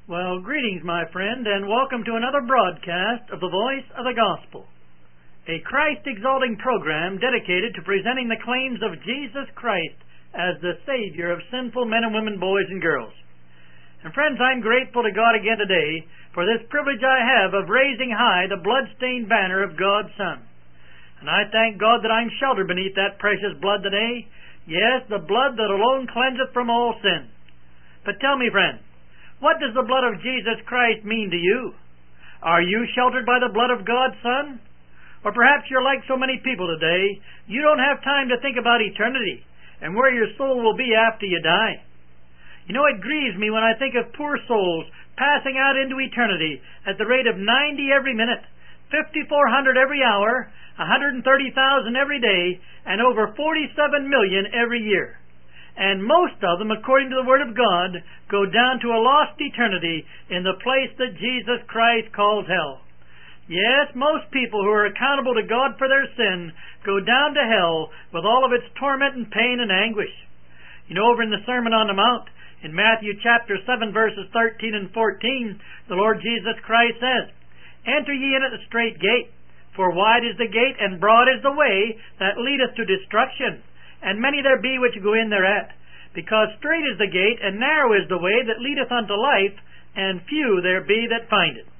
Well, greetings, my friend, and welcome to another broadcast of the Voice of the Gospel, a Christ-exalting program dedicated to presenting the claims of Jesus Christ as the Savior of sinful men and women, boys and girls. And friends, I'm grateful to God again today for this privilege I have of raising high the blood-stained banner of God's Son. And I thank God that I'm sheltered beneath that precious blood today. Yes, the blood that alone cleanseth from all sin. But tell me, friend, what does the blood of Jesus Christ mean to you? Are you sheltered by the blood of God's Son? Or perhaps you're like so many people today, you don't have time to think about eternity and where your soul will be after you die. You know, it grieves me when I think of poor souls passing out into eternity at the rate of 90 every minute, 5,400 every hour, 130,000 every day, and over 47 million every year. And most of them, according to the Word of God, go down to a lost eternity in the place that Jesus Christ calls hell. Yes, most people who are accountable to God for their sin go down to hell with all of its torment and pain and anguish. You know, over in the Sermon on the Mount, in Matthew chapter 7, verses 13 and 14, the Lord Jesus Christ says, "Enter ye in at the strait gate, for wide is the gate, and broad is the way that leadeth to destruction. And many there be which go in thereat, because strait is the gate, and narrow is the way that leadeth unto life, and few there be that find it."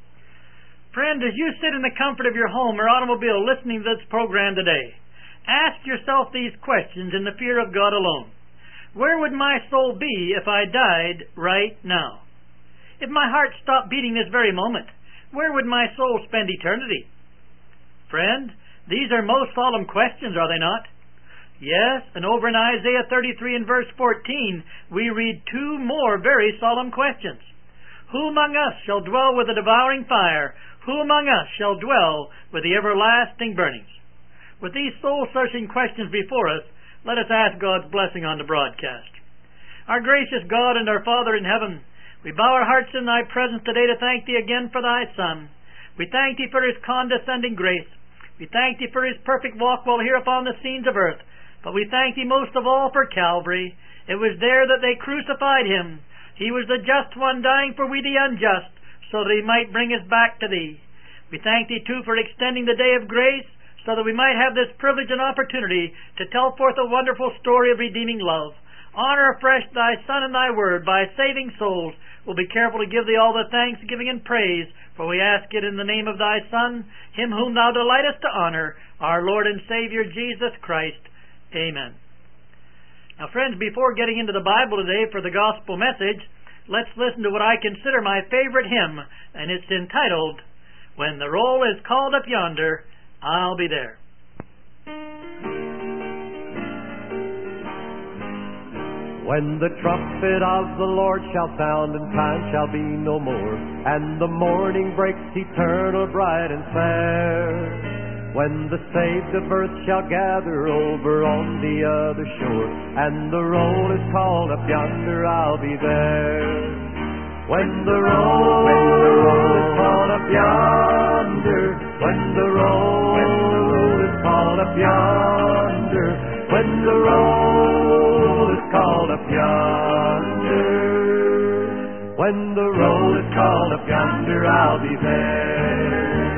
Friend, as you sit in the comfort of your home or automobile listening to this program today, ask yourself these questions in the fear of God alone. Where would my soul be if I died right now? If my heart stopped beating this very moment, where would my soul spend eternity? Friend, these are most solemn questions, are they not? Yes, and over in Isaiah 33 and verse 14, we read two more very solemn questions. Who among us shall dwell with the devouring fire? Who among us shall dwell with the everlasting burnings? With these soul-searching questions before us, let us ask God's blessing on the broadcast. Our gracious God and our Father in heaven, we bow our hearts in Thy presence today to thank Thee again for Thy Son. We thank Thee for His condescending grace. We thank Thee for His perfect walk while here upon the scenes of earth. But we thank Thee most of all for Calvary. It was there that they crucified Him. He was the just one dying for we the unjust, so that He might bring us back to Thee. We thank Thee too for extending the day of grace, so that we might have this privilege and opportunity to tell forth a wonderful story of redeeming love. Honor afresh Thy Son and Thy Word by saving souls. We'll be careful to give Thee all the thanksgiving and praise, for we ask it in the name of Thy Son, Him whom Thou delightest to honor, our Lord and Savior Jesus Christ. Amen. Now, friends, before getting into the Bible today for the gospel message, let's listen to what I consider my favorite hymn, and it's entitled, "When the Roll is Called Up Yonder, I'll Be There." When the trumpet of the Lord shall sound, and time shall be no more, and the morning breaks eternal, bright and fair, when the saved of earth shall gather over on the other shore, and the roll is called up yonder, I'll be there. When the roll is called up yonder, when the roll is called up yonder, when the roll is called up yonder, when the roll is called up yonder, I'll be there.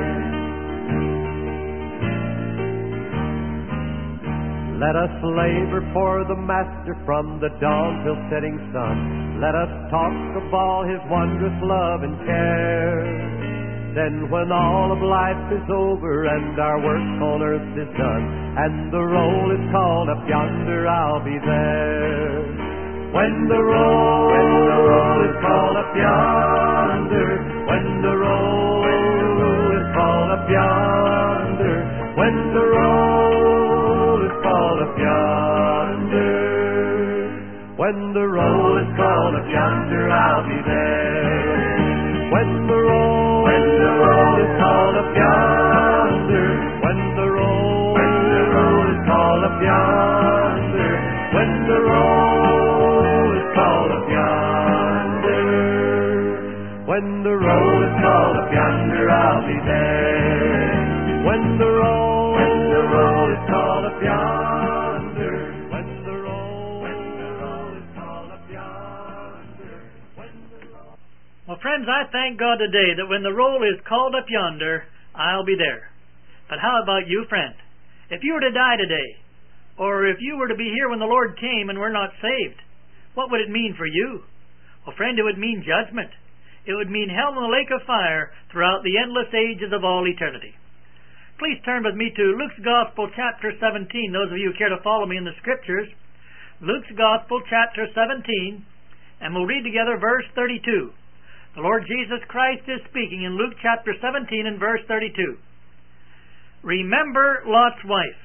Let us labor for the Master from the dawn till setting sun. Let us talk of all His wondrous love and care. Then when all of life is over and our work on earth is done, and the roll is called up yonder, I'll be there. When the roll is called up yonder, when the roll is called up yonder, when the roll is called up yonder, when the roll is called up yonder, I'll be there. When the roll is called up yonder, when the roll is called up yonder, when the roll is called up yonder, when the roll is called up yonder, I'll be there. When the roll is called up yonder, when the roll is called up yonder, when the roll friends, I thank God today that when the roll is called up yonder, I'll be there. But how about you, friend? If you were to die today, or if you were to be here when the Lord came and were not saved, what would it mean for you? Well, friend, it would mean judgment. It would mean hell in the lake of fire throughout the endless ages of all eternity. Please turn with me to Luke's Gospel, chapter 17, those of you who care to follow me in the Scriptures. Luke's Gospel, chapter 17, and we'll read together verse 32. The Lord Jesus Christ is speaking in Luke chapter 17 and verse 32. Remember Lot's wife.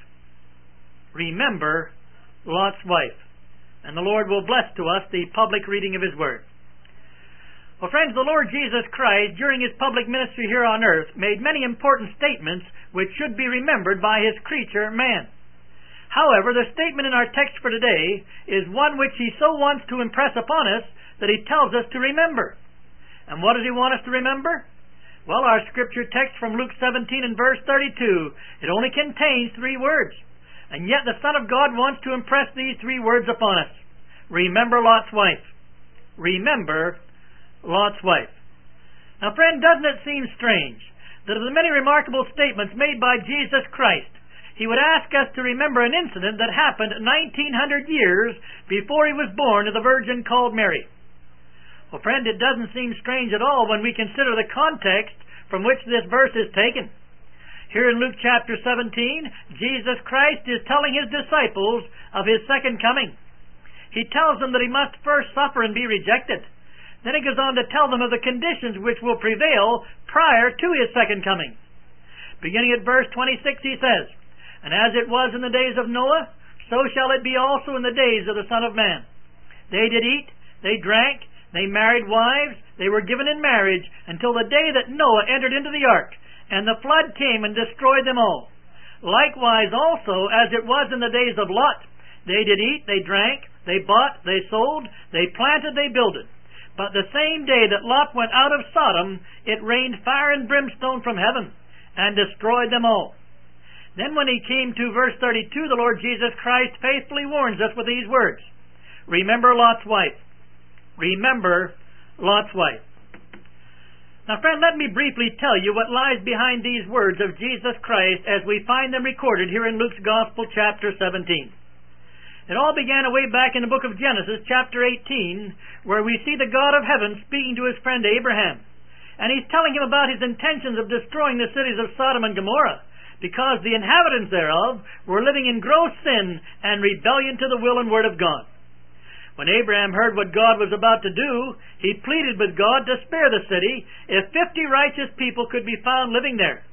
Remember Lot's wife. And the Lord will bless to us the public reading of His Word. Well, friends, the Lord Jesus Christ, during His public ministry here on earth, made many important statements which should be remembered by His creature, man. However, the statement in our text for today is one which He so wants to impress upon us that He tells us to remember. And what does He want us to remember? Well, our scripture text from Luke 17 and verse 32, it only contains 3 words. And yet the Son of God wants to impress these 3 words upon us. Remember Lot's wife. Remember Lot's wife. Now, friend, doesn't it seem strange that of the many remarkable statements made by Jesus Christ, He would ask us to remember an incident that happened 1900 years before He was born to the virgin called Mary? Well, friend, it doesn't seem strange at all when we consider the context from which this verse is taken. Here in Luke chapter 17, Jesus Christ is telling His disciples of His second coming. He tells them that He must first suffer and be rejected. Then He goes on to tell them of the conditions which will prevail prior to His second coming. Beginning at verse 26, He says, "And as it was in the days of Noah, so shall it be also in the days of the Son of Man. They did eat, they drank, they married wives, they were given in marriage, until the day that Noah entered into the ark, and the flood came and destroyed them all. Likewise also, as it was in the days of Lot, they did eat, they drank, they bought, they sold, they planted, they builded. But the same day that Lot went out of Sodom, it rained fire and brimstone from heaven, and destroyed them all." Then when He came to verse 32, the Lord Jesus Christ faithfully warns us with these words, "Remember Lot's wife." Remember Lot's wife. Now, friend, let me briefly tell you what lies behind these words of Jesus Christ as we find them recorded here in Luke's Gospel, chapter 17. It all began away back in the book of Genesis, chapter 18, where we see the God of heaven speaking to His friend Abraham. And He's telling him about His intentions of destroying the cities of Sodom and Gomorrah, because the inhabitants thereof were living in gross sin and rebellion to the will and word of God. When Abraham heard what God was about to do, he pleaded with God to spare the city if 50 righteous people could be found living there.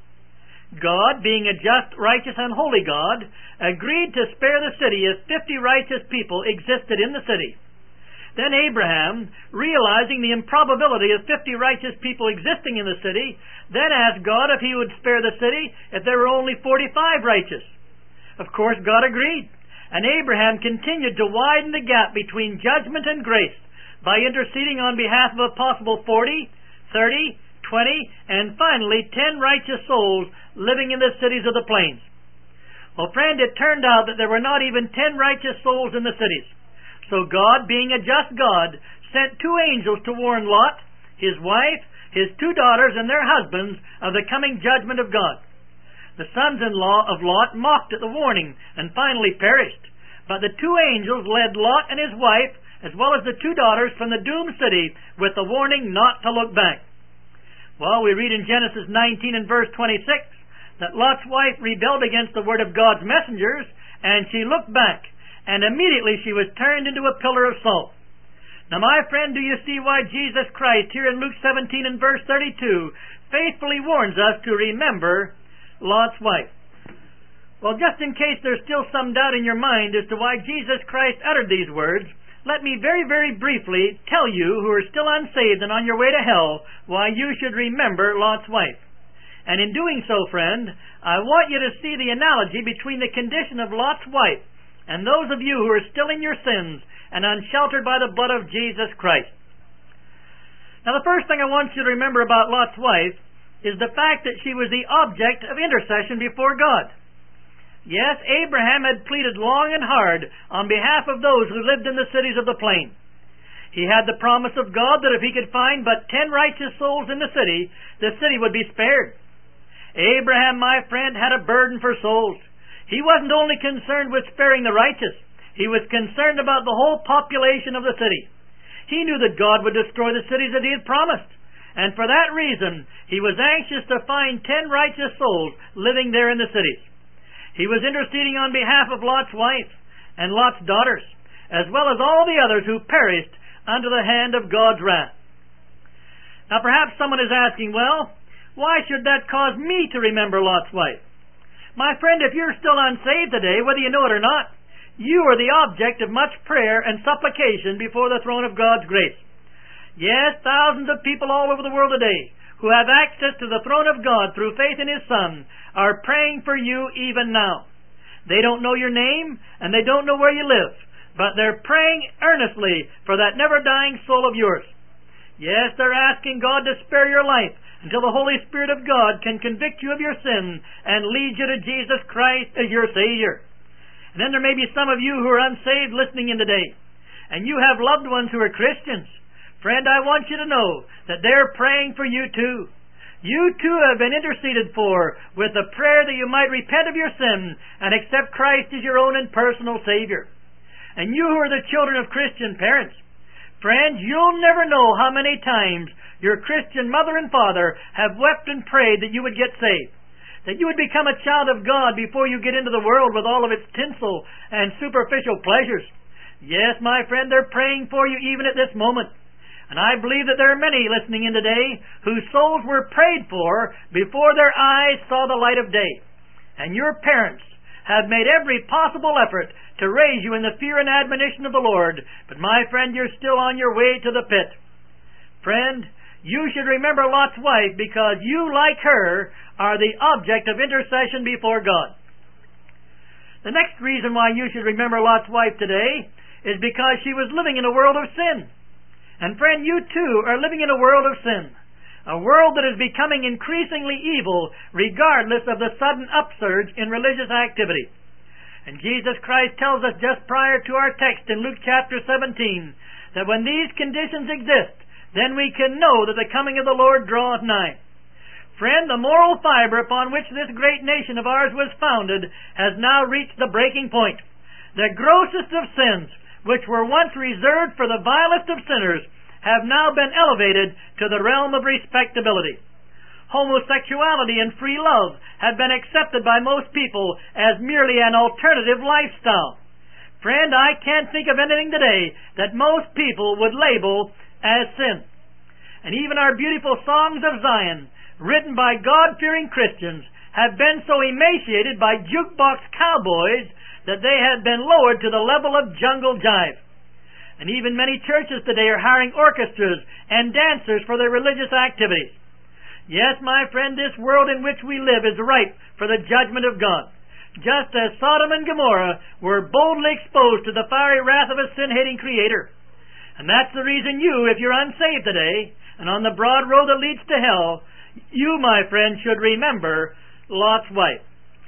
God, being a just, righteous, and holy God, agreed to spare the city if 50 righteous people existed in the city. Then Abraham, realizing the improbability of 50 righteous people existing in the city, then asked God if He would spare the city if there were only 45 righteous. Of course, God agreed. And Abraham continued to widen the gap between judgment and grace by interceding on behalf of a possible 40, 30, 20, and finally 10 righteous souls living in the cities of the plains. Well, friend, it turned out that there were not even 10 righteous souls in the cities. So God, being a just God, sent 2 angels to warn Lot, his wife, his 2 daughters, and their husbands of the coming judgment of God. The sons-in-law of Lot mocked at the warning and finally perished. But the 2 angels led Lot and his wife, as well as the 2 daughters, from the doomed city with the warning not to look back. Well, we read in Genesis 19 and verse 26 that Lot's wife rebelled against the word of God's messengers, and she looked back, and immediately she was turned into a pillar of salt. Now, my friend, do you see why Jesus Christ, here in Luke 17 and verse 32, faithfully warns us to remember Lot's wife? Well, just in case there's still some doubt in your mind as to why Jesus Christ uttered these words, let me very, very briefly tell you who are still unsaved and on your way to hell why you should remember Lot's wife. And in doing so, friend, I want you to see the analogy between the condition of Lot's wife and those of you who are still in your sins and unsheltered by the blood of Jesus Christ. Now, the first thing I want you to remember about Lot's wife is the fact that she was the object of intercession before God. Yes, Abraham had pleaded long and hard on behalf of those who lived in the cities of the plain. He had the promise of God that if he could find but 10 righteous souls in the city would be spared. Abraham, my friend, had a burden for souls. He wasn't only concerned with sparing the righteous, he was concerned about the whole population of the city. He knew that God would destroy the cities that he had promised, and for that reason he was anxious to find 10 righteous souls living there in the cities. He was interceding on behalf of Lot's wife and Lot's daughters, as well as all the others who perished under the hand of God's wrath. Now perhaps someone is asking, well, why should that cause me to remember Lot's wife? My friend, if you're still unsaved today, whether you know it or not, you are the object of much prayer and supplication before the throne of God's grace. Yes, thousands of people all over the world today who have access to the throne of God through faith in His Son are praying for you even now. They don't know your name and they don't know where you live, but they're praying earnestly for that never-dying soul of yours. Yes, they're asking God to spare your life until the Holy Spirit of God can convict you of your sin and lead you to Jesus Christ as your Savior. And then there may be some of you who are unsaved listening in today, and you have loved ones who are Christians. Friend, I want you to know that they're praying for you too. You too have been interceded for with a prayer that you might repent of your sin and accept Christ as your own and personal Savior. And you who are the children of Christian parents, friends, you'll never know how many times your Christian mother and father have wept and prayed that you would get saved, that you would become a child of God before you get into the world with all of its tinsel and superficial pleasures. Yes, my friend, they're praying for you even at this moment. And I believe that there are many listening in today whose souls were prayed for before their eyes saw the light of day. And your parents have made every possible effort to raise you in the fear and admonition of the Lord. But my friend, you're still on your way to the pit. Friend, you should remember Lot's wife because you, like her, are the object of intercession before God. The next reason why you should remember Lot's wife today is because she was living in a world of sin. And friend, you too are living in a world of sin, a world that is becoming increasingly evil regardless of the sudden upsurge in religious activity. And Jesus Christ tells us just prior to our text in Luke chapter 17 that when these conditions exist, then we can know that the coming of the Lord draweth nigh. Friend, the moral fiber upon which this great nation of ours was founded has now reached the breaking point. The grossest of sins, which were once reserved for the vilest of sinners, have now been elevated to the realm of respectability. Homosexuality and free love have been accepted by most people as merely an alternative lifestyle. Friend, I can't think of anything today that most people would label as sin. And even our beautiful songs of Zion, written by God-fearing Christians, have been so emaciated by jukebox cowboys that they had been lowered to the level of jungle jive. And even many churches today are hiring orchestras and dancers for their religious activities. Yes, my friend, this world in which we live is ripe for the judgment of God. Just as Sodom and Gomorrah were boldly exposed to the fiery wrath of a sin-hating Creator. And that's the reason you, if you're unsaved today, and on the broad road that leads to hell, you, my friend, should remember Lot's wife.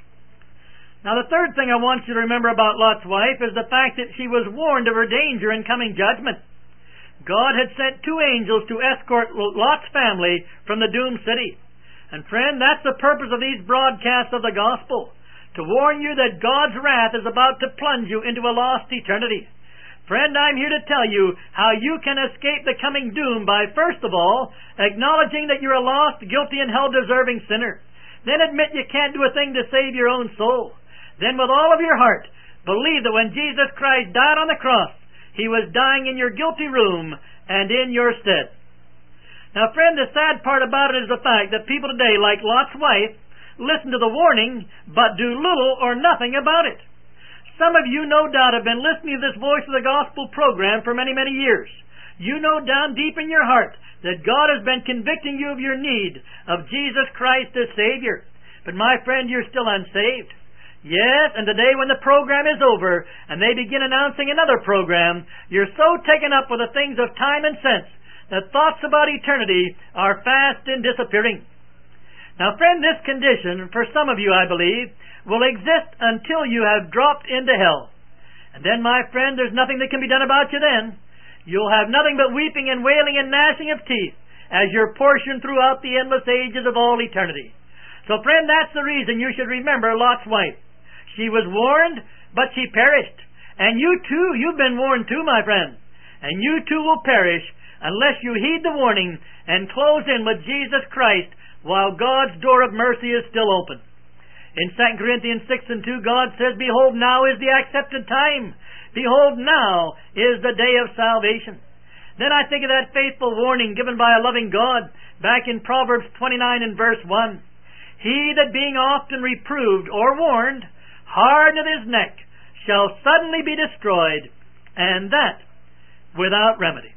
Now, the third thing I want you to remember about Lot's wife is the fact that she was warned of her danger in coming judgment. God had sent 2 angels to escort Lot's family from the doomed city. And friend, that's the purpose of these broadcasts of the gospel, to warn you that God's wrath is about to plunge you into a lost eternity. Friend, I'm here to tell you how you can escape the coming doom by, first of all, acknowledging that you're a lost, guilty, and hell-deserving sinner. Then admit you can't do a thing to save your own soul. Then with all of your heart, believe that when Jesus Christ died on the cross, He was dying in your guilty room and in your stead. Now, friend, the sad part about it is the fact that people today, like Lot's wife, listen to the warning, but do little or nothing about it. Some of you, no doubt, have been listening to this Voice of the Gospel program for many, many years. You know down deep in your heart that God has been convicting you of your need of Jesus Christ as Savior. But my friend, you're still unsaved. Yes, and today when the program is over and they begin announcing another program, you're so taken up with the things of time and sense that thoughts about eternity are fast in disappearing. Now, friend, this condition, for some of you, I believe, will exist until you have dropped into hell. And then, my friend, there's nothing that can be done about you then. You'll have nothing but weeping and wailing and gnashing of teeth as your portion throughout the endless ages of all eternity. So, friend, that's the reason you should remember Lot's wife. She was warned, but she perished. And you too, you've been warned too, my friend. And you too will perish unless you heed the warning and close in with Jesus Christ while God's door of mercy is still open. In 2 Corinthians 6:2, God says, "Behold, now is the accepted time. Behold, now is the day of salvation." Then I think of that faithful warning given by a loving God back in Proverbs 29 and verse 1. "He that being often reproved or warned, hardeneth his neck, shall suddenly be destroyed, and that without remedy."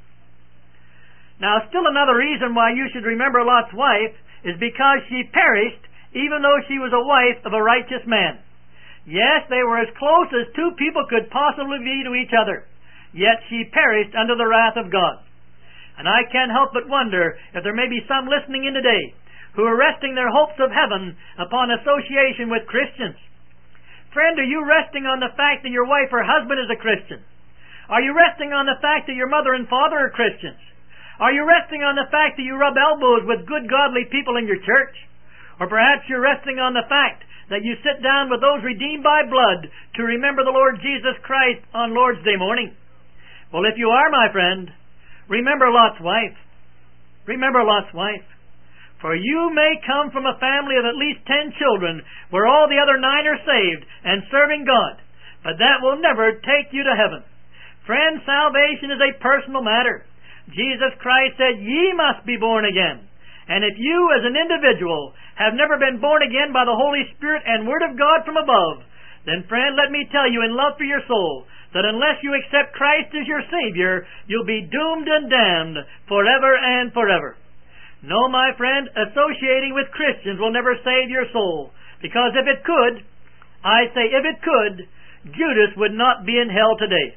Now, still another reason why you should remember Lot's wife is because she perished even though she was a wife of a righteous man. Yes, they were as close as two people could possibly be to each other, yet she perished under the wrath of God. And I can't help but wonder if there may be some listening in today who are resting their hopes of heaven upon association with Christians. Friend, are you resting on the fact that your wife or husband is a Christian? Are you resting on the fact that your mother and father are Christians? Are you resting on the fact that you rub elbows with good godly people in your church? Or perhaps you're resting on the fact that you sit down with those redeemed by blood to remember the Lord Jesus Christ on Lord's Day morning. Well, if you are, my friend, remember Lot's wife. Remember Lot's wife. For you may come from a family of at least 10 children where all the other 9 are saved and serving God, but that will never take you to heaven. Friend, salvation is a personal matter. Jesus Christ said, "Ye must be born again." And if you as an individual have never been born again by the Holy Spirit and Word of God from above, then friend, let me tell you in love for your soul that unless you accept Christ as your Savior, you'll be doomed and damned forever and forever. No, my friend, associating with Christians will never save your soul, because if it could, I say if it could, Judas would not be in hell today.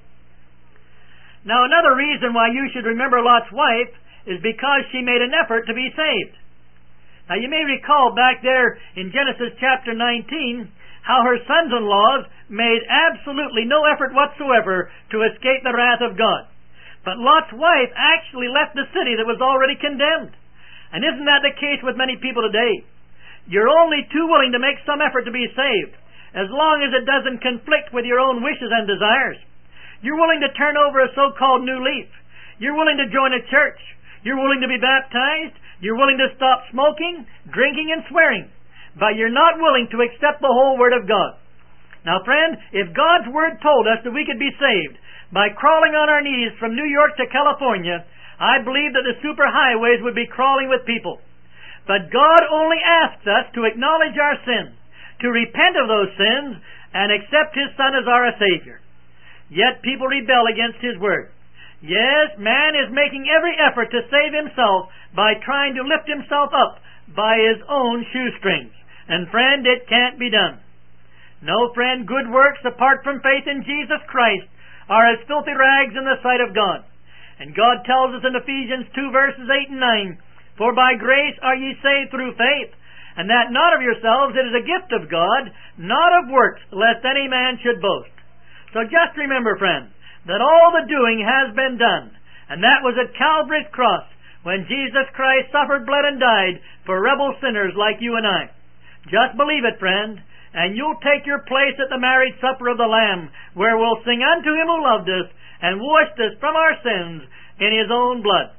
Now, another reason why you should remember Lot's wife is because she made an effort to be saved. Now, you may recall back there in Genesis chapter 19 how her sons-in-laws made absolutely no effort whatsoever to escape the wrath of God. But Lot's wife actually left the city that was already condemned. And isn't that the case with many people today? You're only too willing to make some effort to be saved, as long as it doesn't conflict with your own wishes and desires. You're willing to turn over a so-called new leaf. You're willing to join a church. You're willing to be baptized. You're willing to stop smoking, drinking, and swearing. But you're not willing to accept the whole Word of God. Now, friend, if God's Word told us that we could be saved by crawling on our knees from New York to California, I believe that the superhighways would be crawling with people. But God only asks us to acknowledge our sins, to repent of those sins, and accept His Son as our Savior. Yet people rebel against His Word. Yes, man is making every effort to save himself by trying to lift himself up by his own shoestrings. And friend, it can't be done. No, friend, good works apart from faith in Jesus Christ are as filthy rags in the sight of God. And God tells us in Ephesians 2 verses 8 and 9, "For by grace are ye saved through faith, and that not of yourselves, it is a gift of God, not of works, lest any man should boast." So just remember, friend, that all the doing has been done, and that was at Calvary's cross, when Jesus Christ suffered, bled, and died for rebel sinners like you and I. Just believe it, friend, and you'll take your place at the marriage supper of the Lamb, where we'll sing unto Him who loved us and washed us from our sins in His own blood.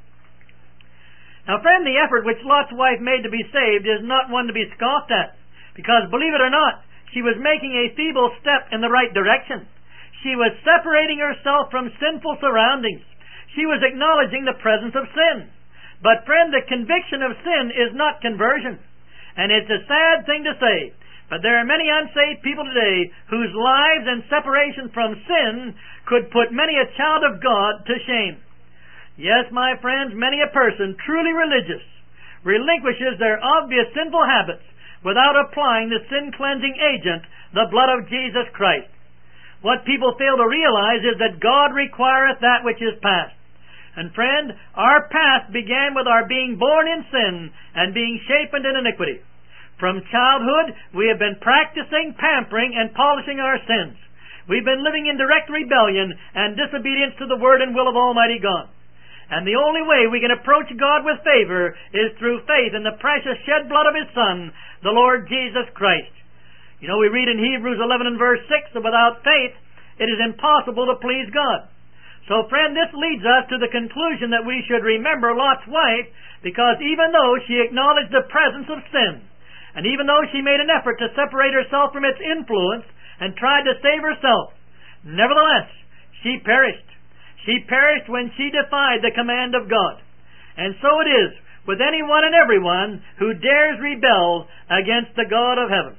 Now, friend, the effort which Lot's wife made to be saved is not one to be scoffed at, because, believe it or not, she was making a feeble step in the right direction. She was separating herself from sinful surroundings. She was acknowledging the presence of sin. But, friend, the conviction of sin is not conversion. And it's a sad thing to say, but there are many unsaved people today whose lives and separation from sin could put many a child of God to shame. Yes, my friends, many a person truly religious relinquishes their obvious sinful habits without applying the sin-cleansing agent, the blood of Jesus Christ. What people fail to realize is that God requireth that which is past. And friend, our past began with our being born in sin and being shapen in iniquity. From childhood, we have been practicing, pampering, and polishing our sins. We've been living in direct rebellion and disobedience to the Word and will of Almighty God. And the only way we can approach God with favor is through faith in the precious shed blood of His Son, the Lord Jesus Christ. You know, we read in Hebrews 11 and verse 6 that without faith it is impossible to please God. So, friend, this leads us to the conclusion that we should remember Lot's wife, because even though she acknowledged the presence of sin, and even though she made an effort to separate herself from its influence and tried to save herself, nevertheless, she perished. She perished when she defied the command of God. And so it is with anyone and everyone who dares rebel against the God of heaven.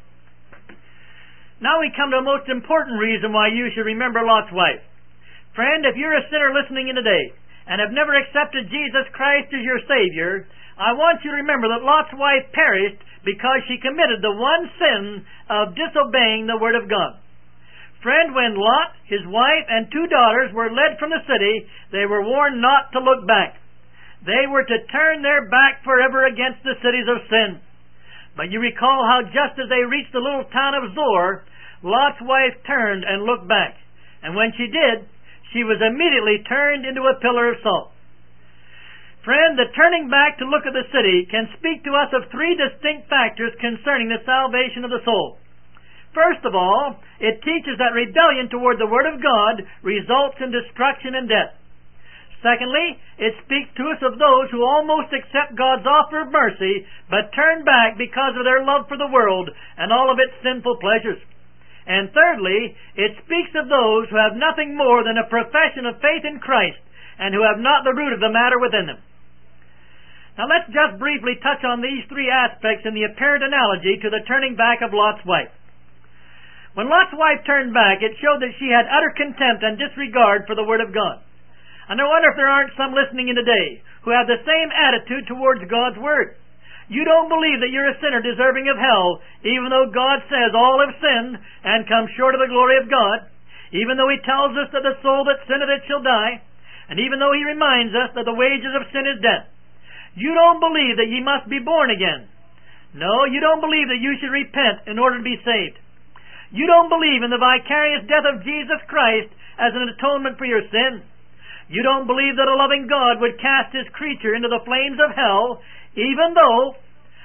Now we come to the most important reason why you should remember Lot's wife. Friend, if you're a sinner listening in today and have never accepted Jesus Christ as your Savior, I want you to remember that Lot's wife perished because she committed the one sin of disobeying the Word of God. Friend, when Lot, his wife, and 2 daughters were led from the city, they were warned not to look back. They were to turn their back forever against the cities of sin. But you recall how just as they reached the little town of Zoar, Lot's wife turned and looked back. And when she did, she was immediately turned into a pillar of salt. Friend, the turning back to look at the city can speak to us of 3 distinct factors concerning the salvation of the soul. First of all, it teaches that rebellion toward the Word of God results in destruction and death. Secondly, it speaks to us of those who almost accept God's offer of mercy, but turn back because of their love for the world and all of its sinful pleasures. And thirdly, it speaks of those who have nothing more than a profession of faith in Christ and who have not the root of the matter within them. Now let's just briefly touch on these 3 aspects in the apparent analogy to the turning back of Lot's wife. When Lot's wife turned back, it showed that she had utter contempt and disregard for the Word of God. And I wonder if there aren't some listening in today who have the same attitude towards God's Word. You don't believe that you're a sinner deserving of hell, even though God says all have sinned and come short of the glory of God, even though He tells us that the soul that sinneth it shall die, and even though He reminds us that the wages of sin is death. You don't believe that ye must be born again. No, you don't believe that you should repent in order to be saved. You don't believe in the vicarious death of Jesus Christ as an atonement for your sin. You don't believe that a loving God would cast His creature into the flames of hell, even though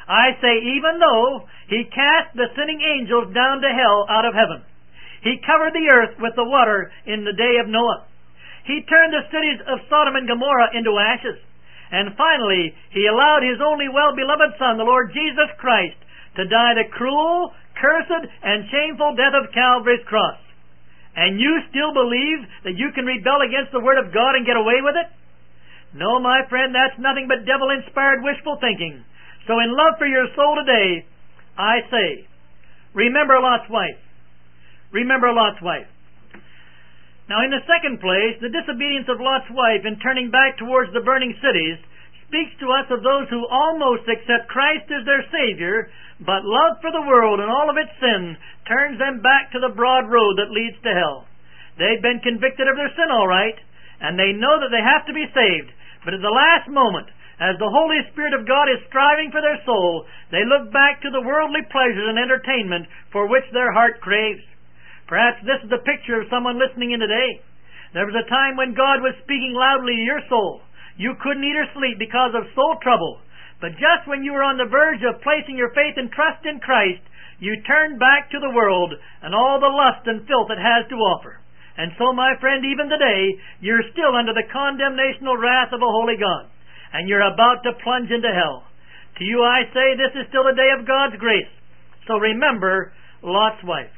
He cast the sinning angels down to hell out of heaven. He covered the earth with the water in the day of Noah. He turned the cities of Sodom and Gomorrah into ashes. And finally, He allowed His only well-beloved Son, the Lord Jesus Christ, to die the cruel, cursed, and shameful death of Calvary's cross. And you still believe that you can rebel against the Word of God and get away with it? No, my friend, that's nothing but devil-inspired wishful thinking. So in love for your soul today, I say, remember Lot's wife. Remember Lot's wife. Now, in the second place, the disobedience of Lot's wife in turning back towards the burning cities speaks to us of those who almost accept Christ as their Savior, but love for the world and all of its sin turns them back to the broad road that leads to hell. They've been convicted of their sin, all right, and they know that they have to be saved, but at the last moment, as the Holy Spirit of God is striving for their soul, they look back to the worldly pleasures and entertainment for which their heart craves. Perhaps this is the picture of someone listening in today. There was a time when God was speaking loudly to your soul. You couldn't eat or sleep because of soul trouble. But just when you were on the verge of placing your faith and trust in Christ, you turned back to the world and all the lust and filth it has to offer. And so, my friend, even today, you're still under the condemnational wrath of a holy God, and you're about to plunge into hell. To you I say, this is still the day of God's grace. So remember Lot's wife.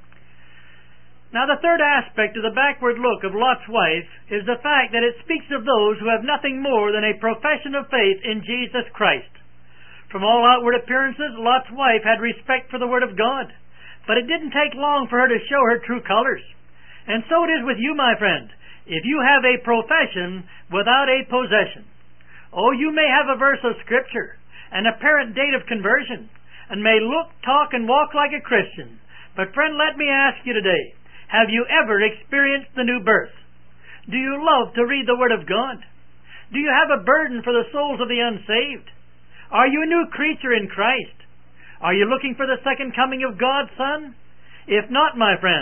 Now, the third aspect of the backward look of Lot's wife is the fact that it speaks of those who have nothing more than a profession of faith in Jesus Christ. From all outward appearances, Lot's wife had respect for the Word of God, but it didn't take long for her to show her true colors. And so it is with you, my friend, if you have a profession without a possession. Oh, you may have a verse of Scripture, an apparent date of conversion, and may look, talk, and walk like a Christian. But friend, let me ask you today, have you ever experienced the new birth? Do you love to read the Word of God? Do you have a burden for the souls of the unsaved? Are you a new creature in Christ? Are you looking for the second coming of God's Son? If not, my friend,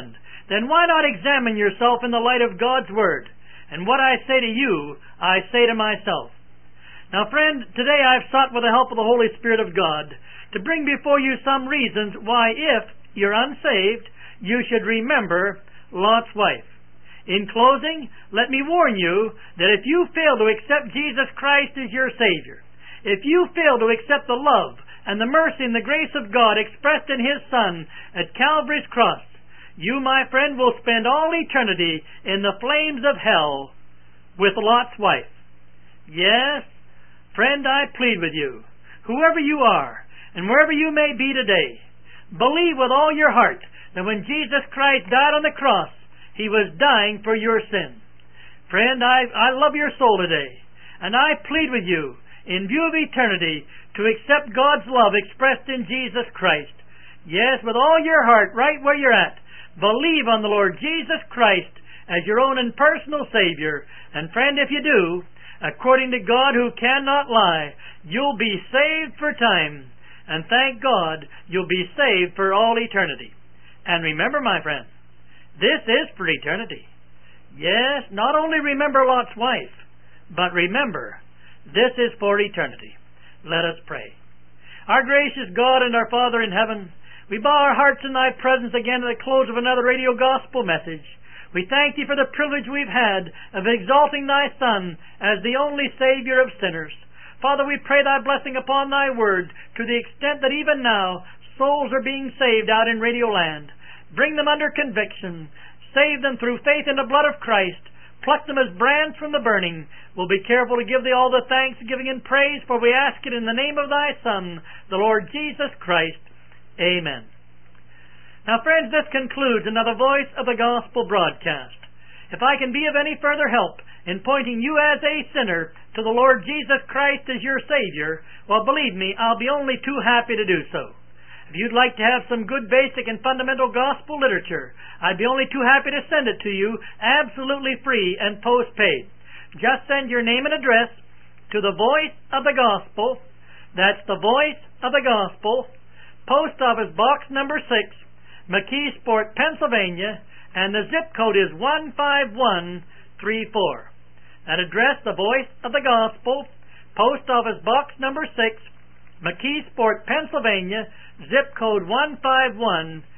then why not examine yourself in the light of God's Word? And what I say to you, I say to myself. Now, friend, today I've sought with the help of the Holy Spirit of God to bring before you some reasons why, if you're unsaved, you should remember Lot's wife. In closing, let me warn you that if you fail to accept Jesus Christ as your Savior, if you fail to accept the love and the mercy and the grace of God expressed in His Son at Calvary's cross, you, my friend, will spend all eternity in the flames of hell with Lot's wife. Yes, friend, I plead with you, whoever you are and wherever you may be today, believe with all your heart that when Jesus Christ died on the cross, He was dying for your sin. Friend, I love your soul today, and I plead with you, in view of eternity, to accept God's love expressed in Jesus Christ. Yes, with all your heart, right where you're at, believe on the Lord Jesus Christ as your own and personal Savior. And friend, if you do, according to God who cannot lie, you'll be saved for time. And thank God, you'll be saved for all eternity. And remember, my friend, this is for eternity. Yes, not only remember Lot's wife, but remember, this is for eternity. Let us pray. Our gracious God and our Father in heaven, we bow our hearts in Thy presence again at the close of another radio gospel message. We thank Thee for the privilege we've had of exalting Thy Son as the only Savior of sinners. Father, we pray Thy blessing upon Thy Word to the extent that even now souls are being saved out in Radio Land. Bring them under conviction. Save them through faith in the blood of Christ. Pluck them as brands from the burning. We'll be careful to give Thee all the thanksgiving and praise, for we ask it in the name of Thy Son, the Lord Jesus Christ. Amen. Now, friends, this concludes another Voice of the Gospel broadcast. If I can be of any further help in pointing you as a sinner to the Lord Jesus Christ as your Savior, well, believe me, I'll be only too happy to do so. If you'd like to have some good basic and fundamental gospel literature, I'd be only too happy to send it to you absolutely free and postpaid. Just send your name and address to the Voice of the Gospel. That's the Voice of the Gospel, Post Office Box number 6, McKeesport, Pennsylvania, and the zip code is 15134. That address, the Voice of the Gospel, Post Office Box number 6, McKeesport, Pennsylvania, zip code 15134.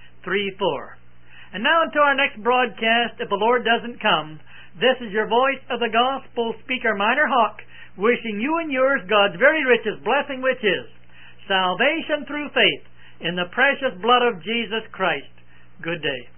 And now until our next broadcast, if the Lord doesn't come, this is your Voice of the Gospel speaker, Minor Hawk, wishing you and yours God's very richest blessing, which is salvation through faith in the precious blood of Jesus Christ. Good day.